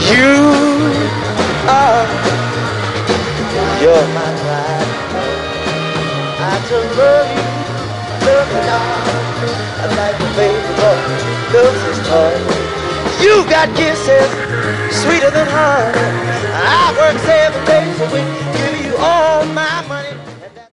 You are, you're my pride. I just love you now. I like the baby boy loves his toy. You got kisses sweeter than honey. I work 7 days a week, give you all my money.